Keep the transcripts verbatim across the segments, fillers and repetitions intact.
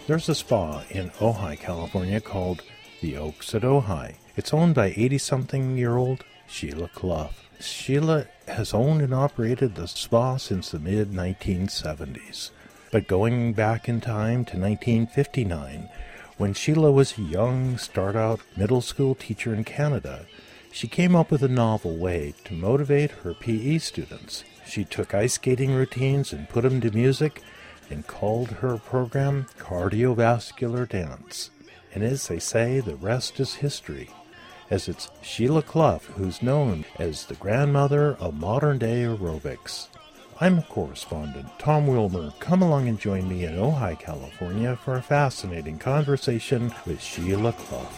There's a spa in Ojai, California called the Oaks at Ojai. It's owned by eighty-something-year-old Sheila Clough. Sheila has owned and operated the spa since the mid nineteen seventies. But going back in time to nineteen fifty-nine, when Sheila was a young, start-out middle school teacher in Canada, she came up with a novel way to motivate her P E students. She took ice skating routines and put them to music and called her program Cardiovascular Dance. And as they say, the rest is history, as it's Sheila Clough who's known as the grandmother of modern-day aerobics. I'm correspondent Tom Wilmer. Come along and join me in Ojai, California for a fascinating conversation with Sheila Clough.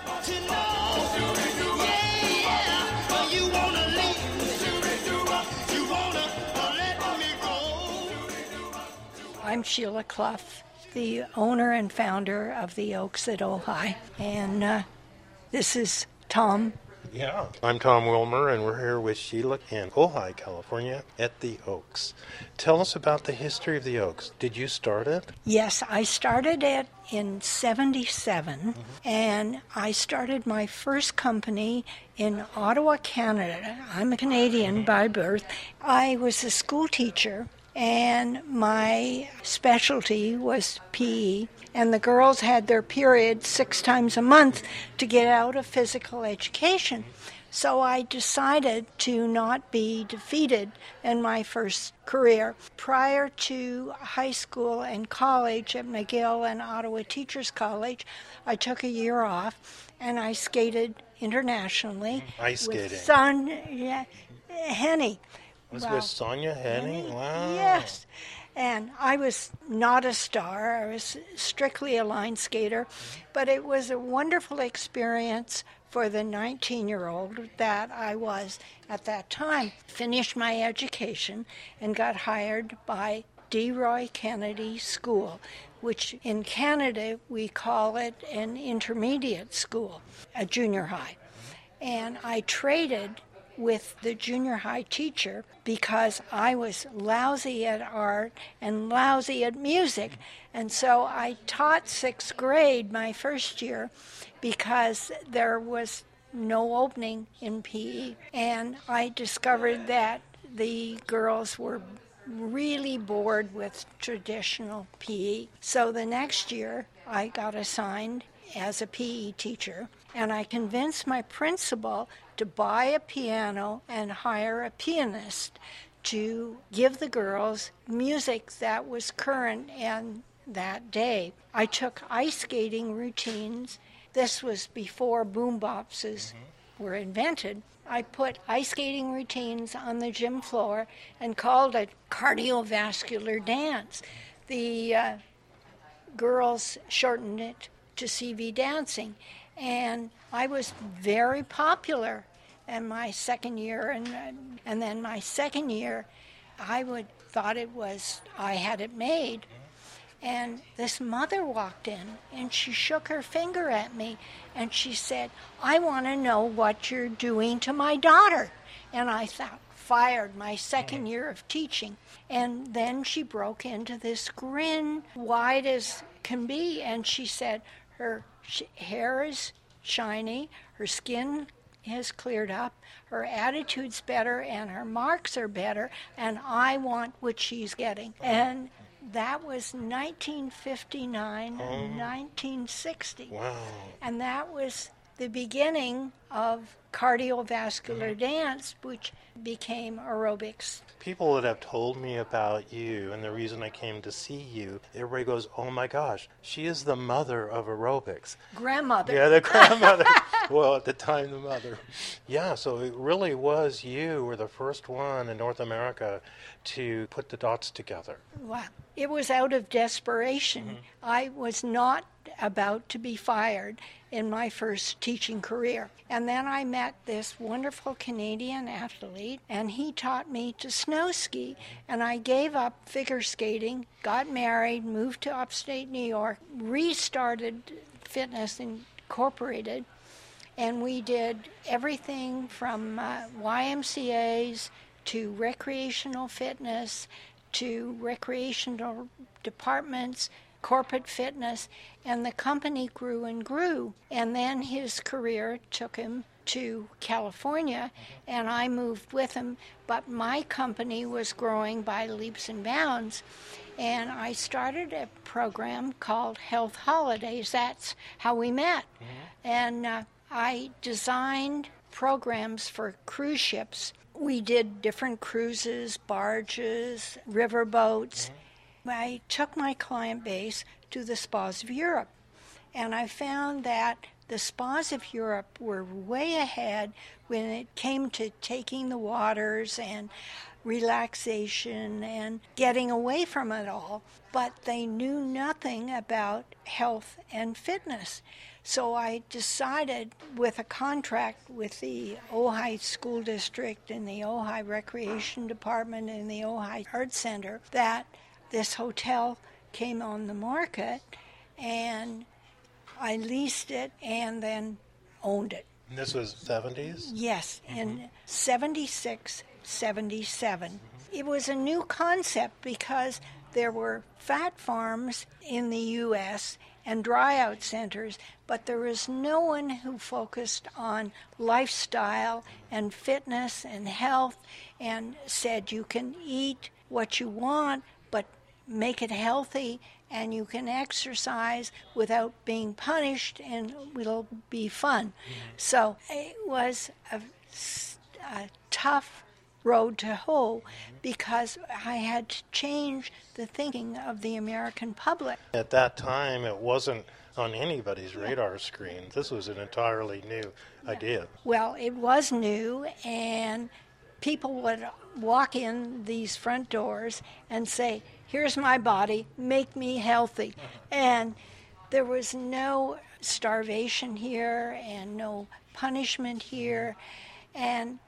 I'm Sheila Clough, the owner and founder of the Oaks at Ojai, and uh, this is Tom. Yeah, I'm Tom Wilmer, and we're here with Sheila in Ojai, California, at the Oaks. Tell us about the history of the Oaks. Did you start it? Yes, I started it in seventy-seven, mm-hmm. and I started my first company in Ottawa, Canada. I'm a Canadian mm-hmm. by birth. I was a school teacher, and my specialty was P E, and the girls had their period six times a month to get out of physical education. So I decided to not be defeated in my first career. Prior to high school and college at McGill and Ottawa Teachers College, I took a year off and I skated internationally. Ice skating. With Son yeah, Henny. Was well, with Sonia Henning? Wow. Yes. And I was not a star. I was strictly a line skater. But it was a wonderful experience for the nineteen-year-old that I was at that time. Finished my education and got hired by D. Roy Kennedy School, which in Canada we call it an intermediate school, a junior high. And I traded with the junior high teacher because I was lousy at art and lousy at music. And so I taught sixth grade my first year because there was no opening in P E. And I discovered that the girls were really bored with traditional P E. So the next year I got assigned as a P E teacher, and I convinced my principal to buy a piano and hire a pianist to give the girls music that was current in that day. I took ice skating routines. This was before boom boxes mm-hmm. were invented. I put ice skating routines on the gym floor and called it cardiovascular dance. The uh, girls shortened it to C V dancing, and I was very popular in my second year, and and then my second year, I would thought it was I had it made, and this mother walked in and she shook her finger at me, and she said, "I want to know what you're doing to my daughter," and I thought, fired my second year of teaching, and then she broke into this grin, wide as can be, and she said, her sh- hair is shiny, her skin has cleared up, her attitude's better, and her marks are better, and I want what she's getting. And that was nineteen fifty-nine oh. and nineteen sixty. Wow. And that was the beginning of cardiovascular mm-hmm. dance, which became aerobics. People that have told me about you and the reason I came to see you, everybody goes, "Oh my gosh, she is the mother of aerobics." Grandmother. Yeah, the grandmother. Well, at the time, the mother. Yeah, so it really was you were the first one in North America to put the dots together. Wow. It was out of desperation. Mm-hmm. I was not about to be fired in my first teaching career. And then I met this wonderful Canadian athlete, and he taught me to snow ski. And I gave up figure skating, got married, moved to upstate New York, restarted Fitness Incorporated, and we did everything from uh, Y M C As to recreational fitness to recreational departments, corporate fitness, and the company grew and grew. And then his career took him to California, and I moved with him, but my company was growing by leaps and bounds. And I started a program called Health Holidays. That's how we met. Mm-hmm. And uh, I designed programs for cruise ships. We did different cruises, barges, river boats. Mm-hmm. I took my client base to the spas of Europe, and I found that the spas of Europe were way ahead when it came to taking the waters and relaxation and getting away from it all, but they knew nothing about health and fitness. So I decided, with a contract with the Ojai School District and the Ojai Recreation Department and the Ojai Arts Center, that this hotel came on the market, and I leased it and then owned it. And this was seventies? Yes, mm-hmm. in seventy-six, seventy-seven. Mm-hmm. It was a new concept because there were fat farms in the U S and dry-out centers, but there was no one who focused on lifestyle and fitness and health and said you can eat what you want, but make it healthy, and you can exercise without being punished, and it'll be fun. Mm-hmm. So it was a, a tough road to hoe because I had to change the thinking of the American public. At that time, it wasn't on anybody's radar screen. This was an entirely new yeah. idea. Well, it was new, and people would walk in these front doors and say, "Here's my body, make me healthy." And there was no starvation here and no punishment here. And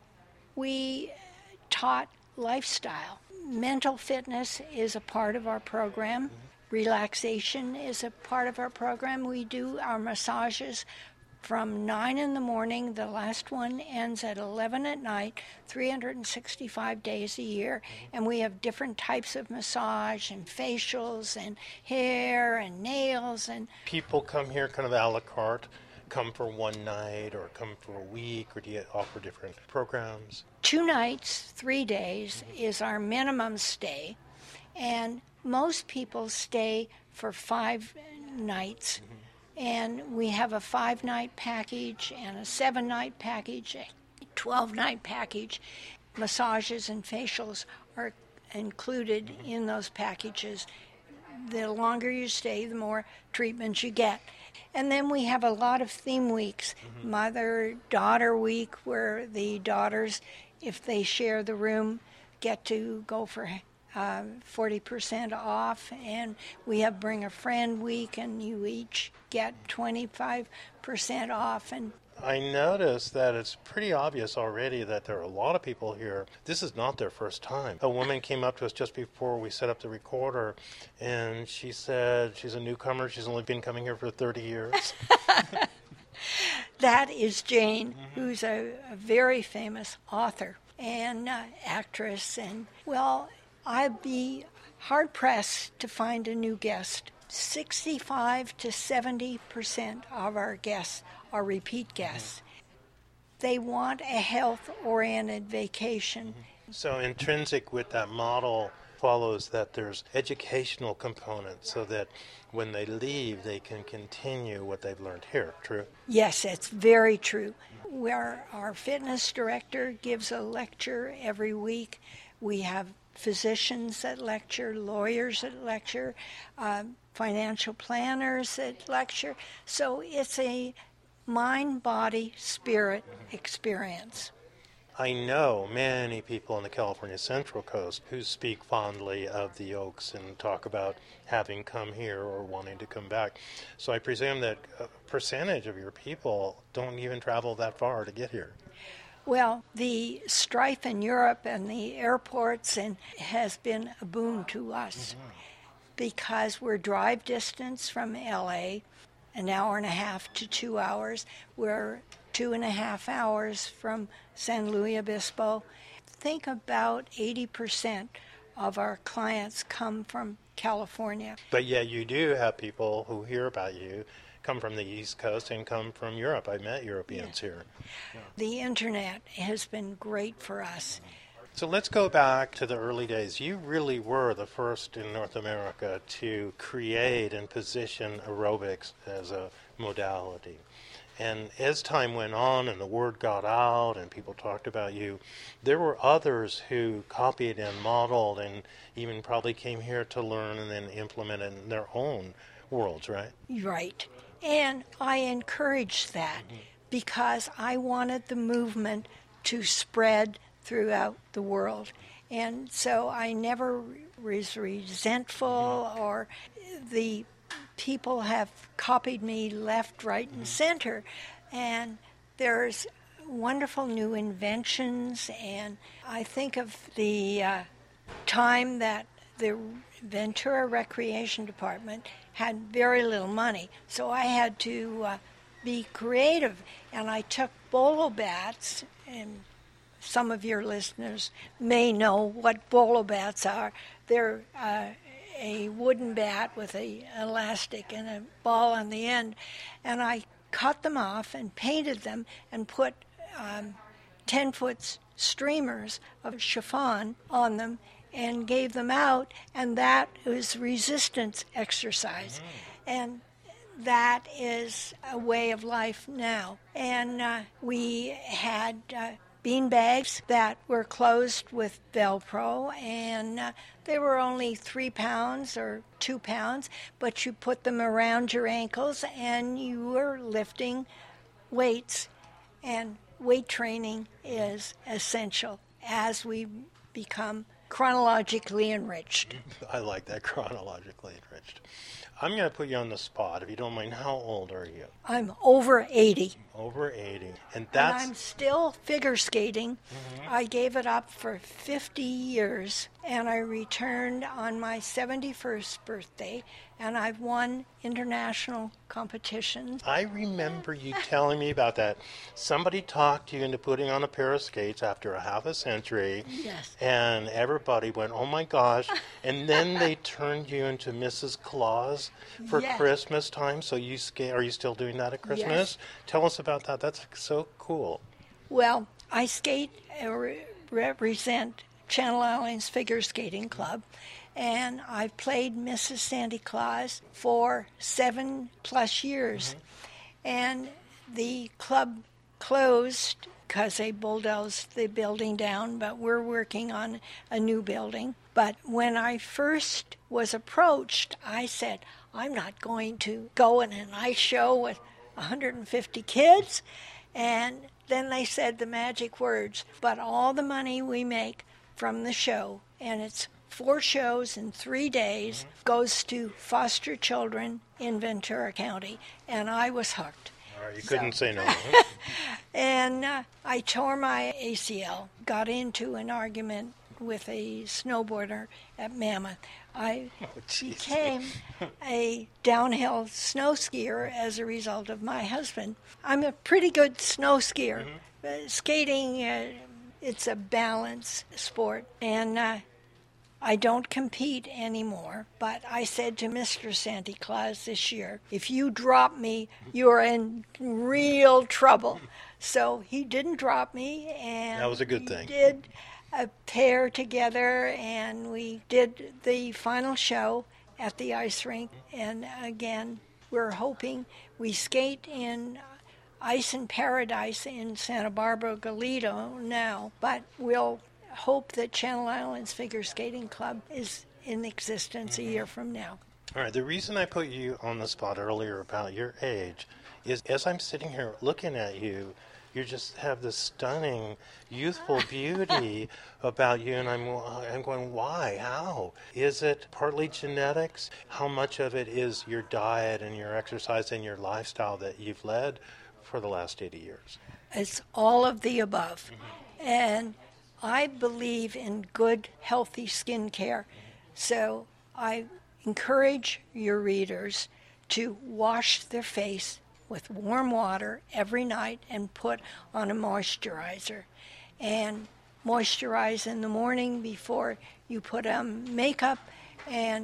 we taught lifestyle. Mental fitness is a part of our program. Relaxation is a part of our program. We do our massages from nine in the morning. The last one ends at eleven at night, three hundred sixty-five days a year. And we have different types of massage and facials and hair and nails. And people come here kind of a la carte, come for one night or come for a week, or do you offer different programs? Two nights, three days is our minimum stay. And most people stay for five nights. Mm-hmm. And we have a five-night package and a seven-night package, a twelve-night package. Massages and facials are included in those packages. The longer you stay, the more treatments you get. And then we have a lot of theme weeks, mm-hmm. Mother-Daughter Week, where the daughters, if they share the room, get to go for uh, forty percent off. And we have Bring a Friend Week, and you each get twenty-five percent off. And I noticed that it's pretty obvious already that there are a lot of people here. This is not their first time. A woman came up to us just before we set up the recorder, and she said she's a newcomer. She's only been coming here for thirty years. That is Jane, mm-hmm. who's a, a very famous author and uh, actress. And, well, I'd be hard-pressed to find a new guest. sixty-five to seventy percent of our guests are repeat guests. Mm-hmm. They want a health-oriented vacation. Mm-hmm. So intrinsic with that model follows that there's educational components so that when they leave, they can continue what they've learned here. True? Yes, it's very true. Where our fitness director gives a lecture every week. We have physicians that lecture, lawyers that lecture, uh, financial planners that lecture. So it's a mind, body, spirit experience. I know many people on the California Central Coast who speak fondly of the Oaks and talk about having come here or wanting to come back. So I presume that a percentage of your people don't even travel that far to get here. Well, the strife in Europe and the airports and has been a boon to us mm-hmm. because we're drive distance from L A, an hour and a half to two hours. We're two and a half hours from San Luis Obispo. Think about eighty percent of our clients come from California. But yeah, you do have people who hear about you come from the East Coast and come from Europe. I met Europeans Yes. here. The internet has been great for us. So let's go back to the early days. You really were the first in North America to create and position aerobics as a modality. And as time went on and the word got out and people talked about you, there were others who copied and modeled and even probably came here to learn and then implement it in their own worlds, right? Right. And I encouraged that because I wanted the movement to spread throughout the world. And so I never was resentful, or the people have copied me left, right, and center. And there's wonderful new inventions. And I think of the uh, time that the Ventura Recreation Department had very little money. So I had to uh, be creative. And I took bolo bats, and some of your listeners may know what bolo bats are. They're uh, a wooden bat with a elastic and a ball on the end. And I cut them off and painted them and put um, ten-foot streamers of chiffon on them and gave them out, and that was resistance exercise. And that is a way of life now. And uh, we had uh, bean bags that were closed with Velcro, and uh, they were only three pounds or two pounds, but you put them around your ankles and you were lifting weights. And weight training is essential as we become chronologically enriched. I like that, chronologically enriched. I'm going to put you on the spot, if you don't mind. How old are you? I'm over eighty. Over eighty. And And that's... I'm still figure skating. Mhm. I gave it up for fifty years, and I returned on my seventy-first birthday, and I've won international competitions. I remember you telling me about that. Somebody talked you into putting on a pair of skates after a half a century, Yes. and everybody went, oh my gosh. And then they turned you into Missus Claus for Yes. Christmas time. So you skate. Are you still doing that at Christmas? Yes. Tell us about that. That's so cool. Well, I skate, uh, re- represent Channel Islands Figure Skating Club, and I've played Missus Santa Claus for seven plus years. And the club closed because they bulldozed the building down, but we're working on a new building. But when I first was approached, I said, I'm not going to go in an ice show with one hundred fifty kids. And then they said the magic words, but all the money we make from the show, and it's four shows in three days, goes to foster children in Ventura County. And I was hooked. All right, you So- couldn't say no. And uh, I tore my A C L, got into an argument with a snowboarder at Mammoth. I Oh, jeez. became a downhill snow skier as a result of my husband. I'm a pretty good snow skier. Uh, skating, uh, it's a balance sport, and uh, I don't compete anymore. But I said to Mister Santa Claus this year, if you drop me, you're in real trouble. So he didn't drop me, and That was a good we thing. did a pair together, and we did the final show at the ice rink. And again, we're hoping we skate in Ice in Paradise in Santa Barbara, Galito now, but we'll hope that Channel Islands Figure Skating Club is in existence a year from now. All right, the reason I put you on the spot earlier about your age is as I'm sitting here looking at you, you just have this stunning, youthful beauty about you, and I'm, I'm going, why? How? Is it partly genetics? How much of it is your diet and your exercise and your lifestyle that you've led for the last eighty years? It's all of the above. And I believe in good, healthy skin care. So I encourage your readers to wash their face with warm water every night and put on a moisturizer. And moisturize in the morning before you put on makeup, and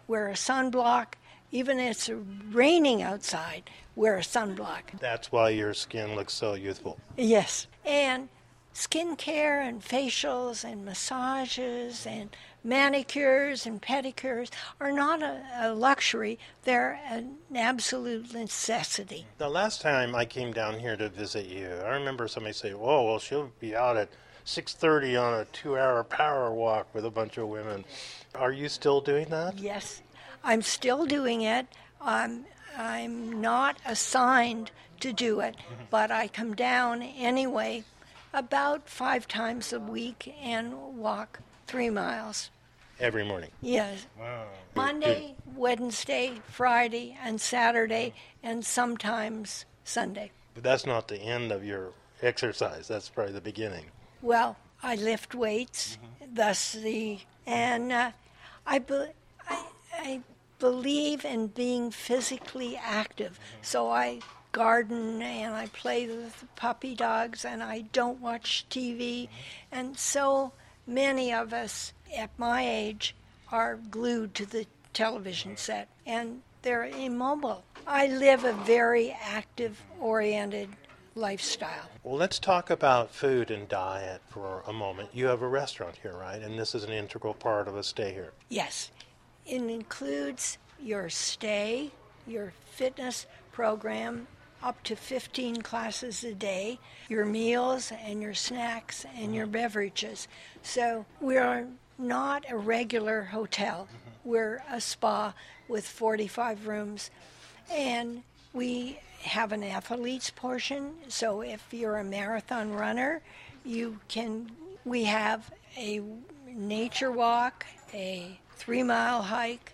wear a sunblock. Even if it's raining outside, wear a sunblock. That's why your skin looks so youthful. Yes. And skincare and facials and massages and manicures and pedicures are not a, a luxury. They're an absolute necessity. The last time I came down here to visit you, I remember somebody saying, oh, well, she'll be out at six thirty on a two-hour power walk with a bunch of women. Are you still doing that? Yes. I'm still doing it. Um, I'm not assigned to do it, but I come down anyway about five times a week and walk three miles. Every morning? Yes. Wow. Monday, Wednesday, Friday, and Saturday, and sometimes Sunday. But that's not the end of your exercise. That's probably the beginning. Well, I lift weights, mm-hmm. thus the, and uh, I, be, I, I believe in being physically active. Mm-hmm. So I garden and I play with the puppy dogs and I don't watch T V. Mm-hmm. And so many of us at my age are glued to the television set and they're immobile. I live a very active-oriented lifestyle. Well, let's talk about food and diet for a moment. You have a restaurant here, right? And this is an integral part of a stay here. Yes. It includes your stay, your fitness program, up to fifteen classes a day, your meals and your snacks and your beverages. So we are not a regular hotel. Mm-hmm. We're a spa with forty-five rooms. And we have an athlete's portion. So if you're a marathon runner, you can, we have a nature walk, a three-mile hike,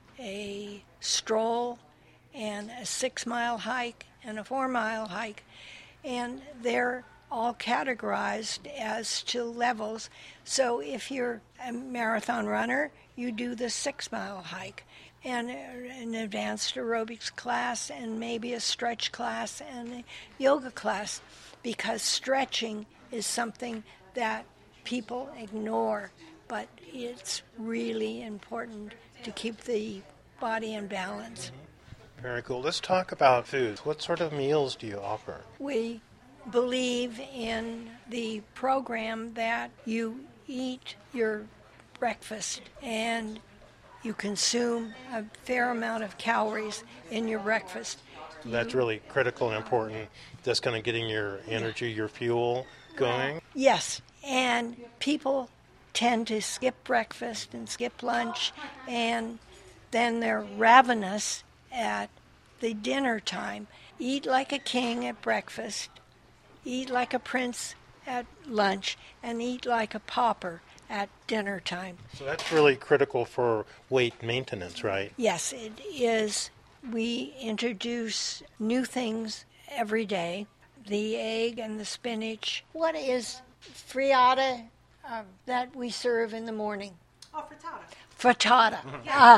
a stroll, and a six-mile hike, and a four-mile hike. And they're all categorized as to levels. So if you're a marathon runner, you do the six-mile hike, and an advanced aerobics class, and maybe a stretch class, and a yoga class, because stretching is something that people ignore, but it's really important to keep the body in balance. Mm-hmm. Very cool. Let's talk about food. What sort of meals do you offer? We believe in the program that you eat your breakfast and you consume a fair amount of calories in your breakfast. That's really critical and important. That's kind of getting your energy, your fuel going. Yes, and people tend to skip breakfast and skip lunch, and then they're ravenous at the dinner time. Eat like a king at breakfast, eat like a prince at lunch, and eat like a pauper at dinner time. So that's really critical for weight maintenance, right? Yes, it is. We introduce new things every day. The egg and the spinach. What is frittata uh, that we serve in the morning? Oh, frittata. Frittata. Yeah.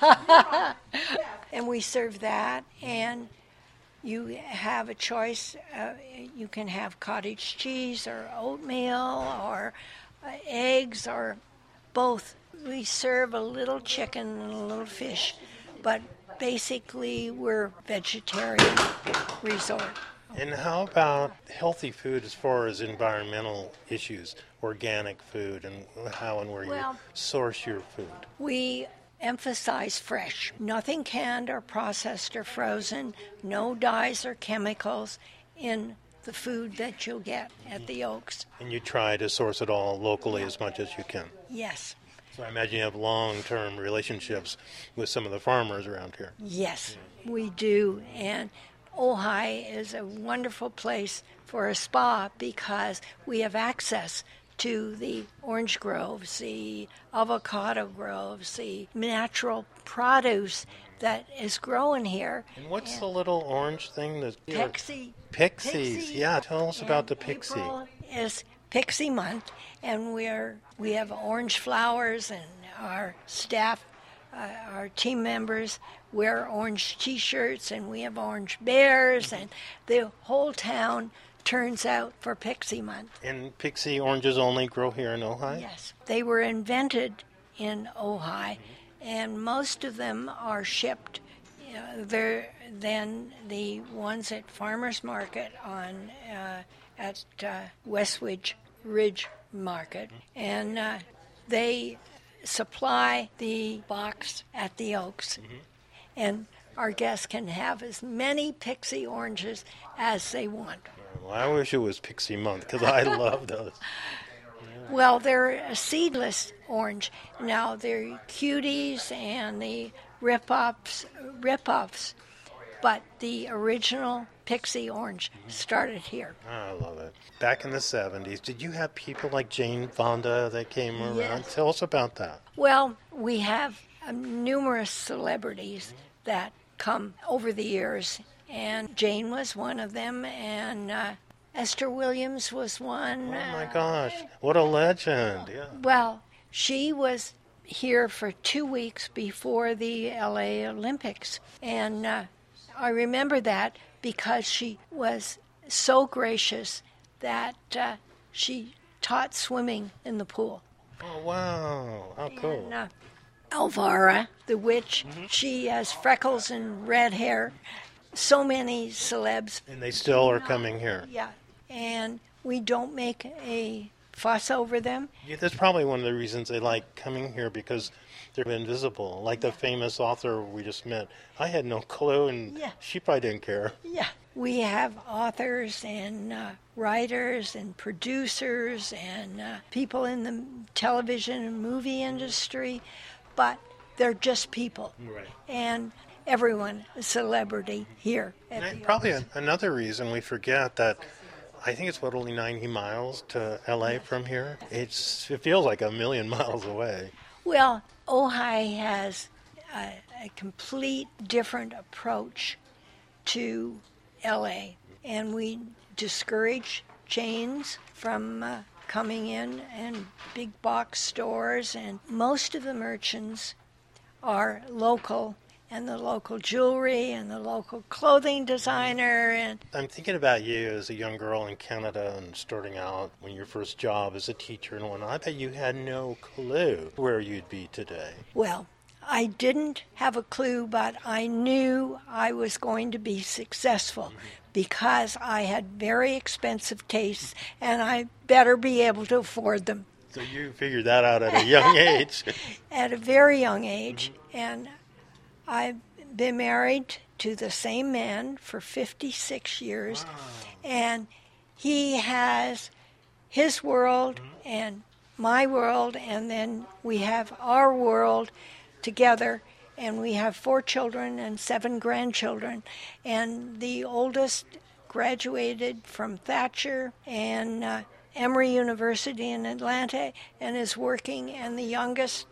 Ah. Yeah. And we serve that, and you have a choice. Uh, you can have cottage cheese or oatmeal or uh, eggs or both. We serve a little chicken and a little fish, but basically we're vegetarian resort. And how about healthy food as far as environmental issues, organic food, and how and where Well, you source your food? We emphasize fresh. Nothing canned or processed or frozen. No dyes or chemicals in the food that you'll get at the Oaks. And you try to source it all locally as much as you can. Yes. So I imagine you have long-term relationships with some of the farmers around here. Yes, we do. And Ojai is a wonderful place for a spa because we have access to the orange groves, the avocado groves, the natural produce that is growing here. And what's and the little orange thing? That Pixie. Pixies. Pixie. Yeah, tell us And about the pixie. April is Pixie Month, and we're we have orange flowers, and our staff, uh, our team members wear orange T-shirts, and we have orange bears, and the whole town turns out for Pixie Month. And pixie oranges only grow here in Ojai? Yes, they were invented in Ojai, and most of them are shipped. Uh, they're then the ones at Farmers Market on uh, at uh, Westwood Ridge Market, and uh, they supply the box at the Oaks, mm-hmm. and our guests can have as many Pixie oranges as they want. Well, I wish it was Pixie Month because I love those. Yeah. Well, they're a seedless orange. Now, they're cuties and the rip-offs, rip-offs, but the original Pixie orange started here. I love it. Back in the seventies, did you have people like Jane Fonda that came around? Yes. Tell us about that. Well, we have um, numerous celebrities that come over the years, and Jane was one of them, and uh, Esther Williams was one. Oh my gosh, what a legend. Yeah. Well, she was here for two weeks before the L A Olympics, and uh, I remember that because she was so gracious that uh, she taught swimming in the pool. Oh, wow, how cool. And, uh, Elvira, the witch, mm-hmm. she has freckles and red hair. So many celebs. And they still are coming here. Yeah, and we don't make a fuss over them. Yeah, that's probably one of the reasons they like coming here, because they're invisible. Like the famous author we just met. I had no clue, and yeah. she probably didn't care. Yeah, we have authors and uh, writers and producers and uh, people in the television and movie industry. But they're just people. Right. And everyone is a celebrity here. At and the probably a, another reason we forget that I think it's what, only ninety miles to L A from here? It's It feels like a million miles away. Well, Ojai has a, a complete different approach to L A. And we discourage chains from Uh, coming in and big box stores, and most of the merchants are local, and the local jewelry and the local clothing designer. And I'm thinking about you as a young girl in Canada and starting out when your first job as a teacher and whatnot. I bet you had no clue where you'd be today. Well, I didn't have a clue, but I knew I was going to be successful. Mm-hmm. Because I had very expensive tastes, and I better be able to afford them. So you figured that out at a young age. At a very young age. Mm-hmm. And I've been married to the same man for fifty-six years. Wow. And he has his world mm-hmm. and my world, and then we have our world together. And we have four children and seven grandchildren. And the oldest graduated from Thatcher and uh, Emory University in Atlanta and is working. And the youngest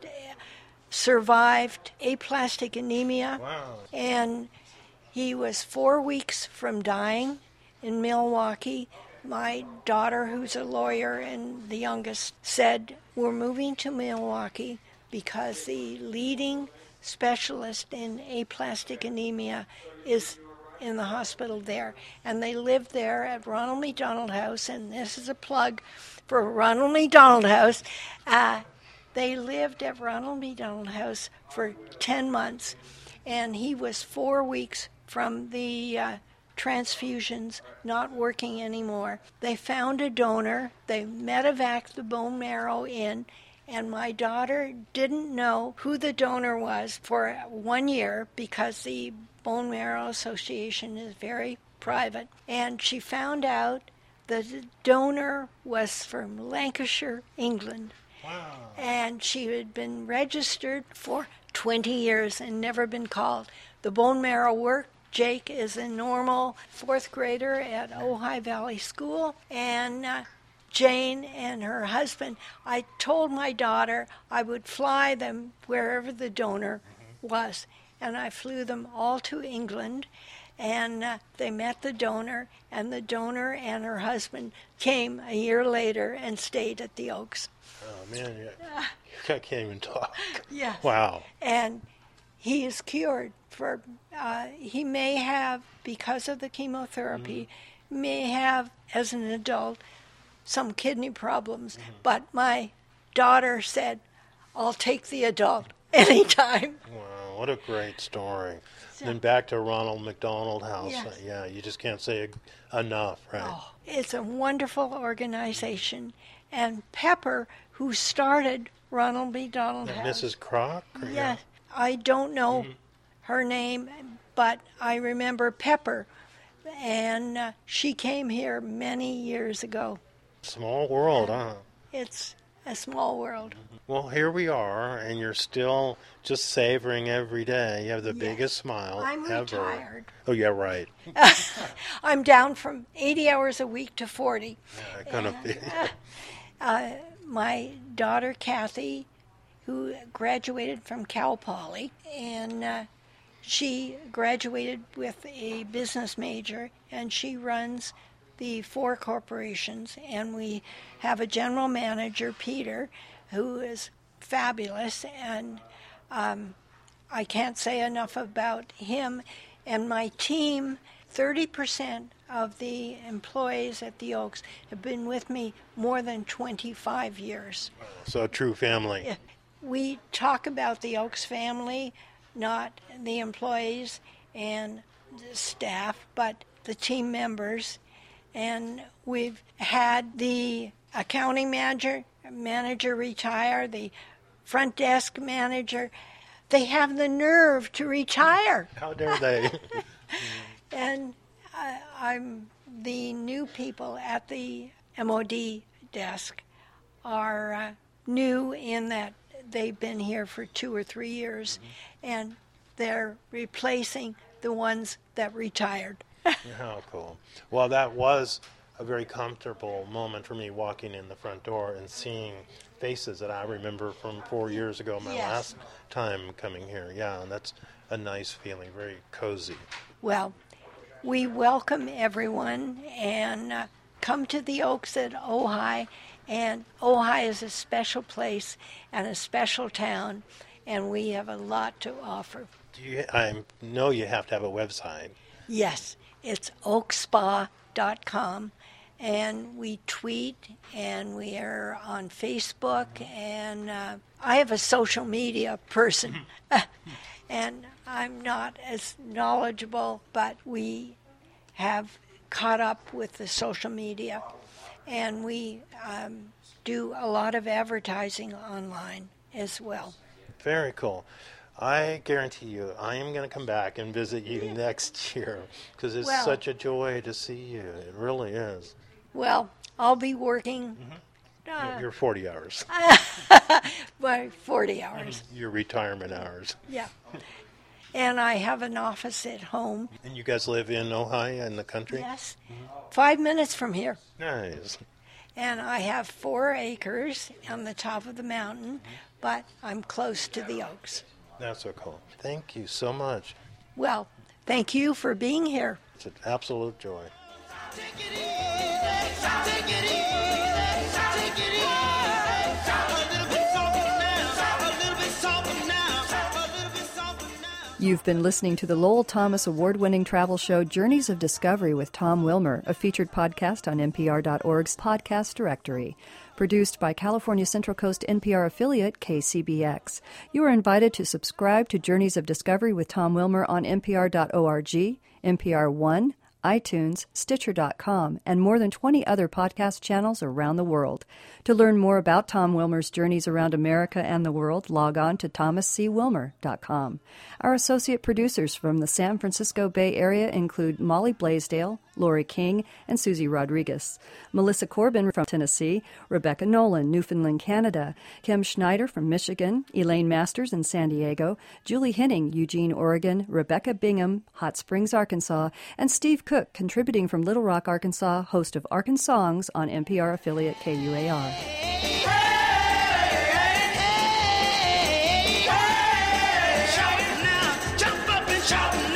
survived aplastic anemia. Wow. And he was four weeks from dying in Milwaukee. My daughter, who's a lawyer and the youngest, said, "We're moving to Milwaukee because the leading specialist in aplastic anemia is in the hospital there." And they lived there at Ronald McDonald House, and this is a plug for Ronald McDonald House. Uh, they lived at Ronald McDonald House for ten months, and he was four weeks from the uh, transfusions not working anymore. They found a donor. They medevaced the bone marrow in, and my daughter didn't know who the donor was for one year because the Bone Marrow Association is very private. And she found out that the donor was from Lancashire, England. Wow. And she had been registered for twenty years and never been called. The bone marrow worked. Jake is a normal fourth grader at Ojai Valley School. And Uh, Jane and her husband, I told my daughter I would fly them wherever the donor mm-hmm. was. And I flew them all to England, and uh, they met the donor, and the donor and her husband came a year later and stayed at the Oaks. Oh, man, yeah. I can't even talk. Yeah. Wow. And he is cured for, uh, he may have, because of the chemotherapy, mm-hmm. may have, as an adult, some kidney problems, mm-hmm. but my daughter said, "I'll take the adult." anytime. Wow, what a great story. So, then back to Ronald McDonald House. Yes. Uh, yeah, you just can't say enough, right? Oh, it's a wonderful organization. And Pepper, who started Ronald McDonald And House. Missus Kroc? Or Yes. yeah. I don't know mm-hmm. her name, but I remember Pepper. And uh, she came here many years ago. Small world, huh? It's a small world. Well, here we are, and you're still just savoring every day. You have the Yes. biggest smile I'm ever. retired. Oh, yeah, right. I'm down from eighty hours a week to forty. Yeah, gonna be. Uh, my daughter, Kathy, who graduated from Cal Poly, and uh, she graduated with a business major, and she runs the four corporations, and we have a general manager, Peter, who is fabulous, and um, I can't say enough about him. And my team, thirty percent of the employees at the Oaks have been with me more than twenty-five years. So a true family. We talk about the Oaks family, not the employees and the staff, but the team members. And we've had the accounting manager, manager retire, the front desk manager. They have the nerve to retire. How dare they? And uh, I'm the new people at the M O D desk are uh, new in that they've been here for two or three years, mm-hmm. and they're replacing the ones that retired. How cool. Well, that was a very comfortable moment for me walking in the front door and seeing faces that I remember from four years ago, my Yes. last time coming here. Yeah, and that's a nice feeling, very cozy. Well, we welcome everyone, and uh, come to the Oaks at Ojai. And Ojai is a special place and a special town, and we have a lot to offer. Do you, I know you have to have a website. Yes, it's oak spa dot com, and we tweet, and we are on Facebook, and uh, I have a social media person, and I'm not as knowledgeable, but we have caught up with the social media, and we um, do a lot of advertising online as well. Very cool. I guarantee you, I am going to come back and visit you Yeah. next year because it's Well, such a joy to see you. It really is. Well, I'll be working uh, Your forty hours, by forty hours. your retirement hours. Yeah. And I have an office at home. And you guys live in Ojai in the country? Yes. Five minutes from here. Nice. And I have four acres on the top of the mountain, but I'm close to the Oaks. That's so cool. Thank you so much. Well, thank you for being here. It's an absolute joy. Take it easy, take it easy, take it easy. A little bit softer now, a little bit softer now, a little bit softer now. You've been listening to the Lowell Thomas award-winning travel show Journeys of Discovery with Tom Wilmer, a featured podcast on N P R dot org's podcast directory. Produced by California Central Coast N P R affiliate K C B X. You are invited to subscribe to Journeys of Discovery with Tom Wilmer on N P R dot org, N P R One, iTunes, Stitcher dot com, and more than twenty other podcast channels around the world. To learn more about Tom Wilmer's journeys around America and the world, log on to thomas c wilmer dot com. Our associate producers from the San Francisco Bay Area include Molly Blaisdell, Lori King, and Susie Rodriguez. Melissa Corbin from Tennessee, Rebecca Nolan, Newfoundland, Canada, Kim Schneider from Michigan, Elaine Masters in San Diego, Julie Henning, Eugene, Oregon, Rebecca Bingham, Hot Springs, Arkansas, and Steve Cook, contributing from Little Rock, Arkansas, host of Arkansas Songs on N P R affiliate K U A R. Hey, hey, hey, shout now, jump up and shout now.